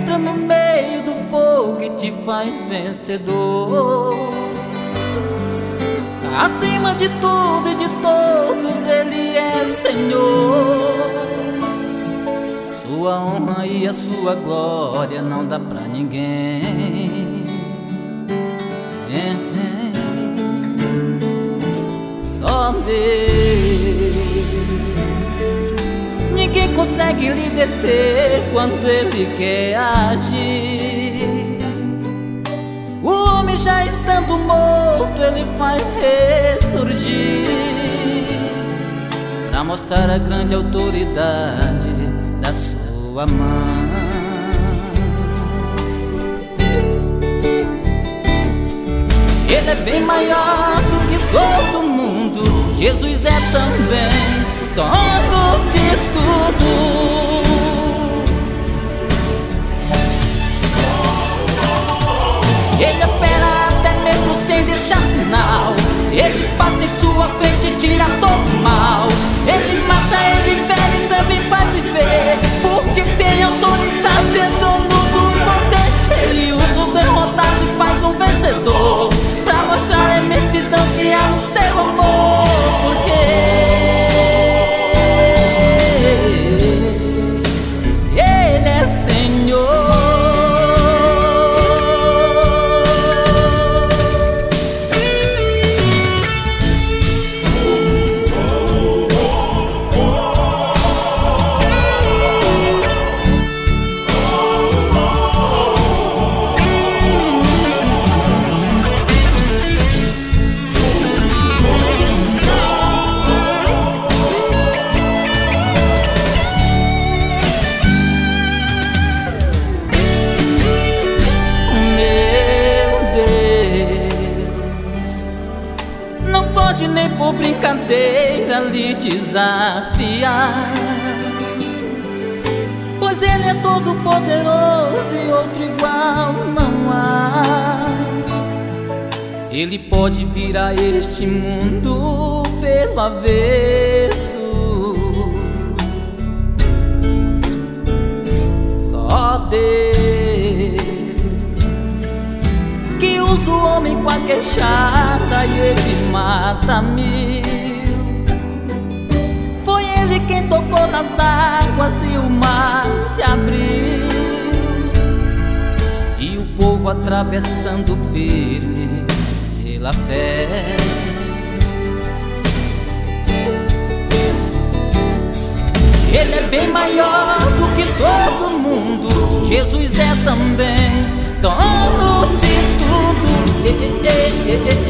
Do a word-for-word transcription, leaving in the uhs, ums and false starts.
entra no meio do fogo e te faz vencedor. Acima de tudo e de todos Ele é Senhor. Sua honra e a sua glória não dá pra ninguém. Só Deus. Ninguém consegue lhe deter quando Ele quer agir. O homem já estando morto, Ele faz ressurgir, pra mostrar a grande autoridade da sua mão. Ele é bem maior do que todo mundo. Jesus é também dono de tudo. Ele opera até mesmo sem deixar sinal. Ele passa em sua frente e tira todo mal. Ele mata, ele fere, também faz viver, porque tem autoridade, é dono do poder. Ele usa o derrotado e faz um vencedor, pra mostrar a imensidão que há no seu amor. Porque Ele é Senhor. Nem por brincadeira lhe desafiar, pois Ele é todo poderoso e outro igual não há. Ele pode virar este mundo pelo avesso. Só Deus, que usa o homem com a queixada e Ele mata mil. Foi Ele quem tocou nas águas e o mar se abriu, e o povo atravessando firme pela fé. Ele é bem maior do que todo mundo. Jesus é também dono de tudo.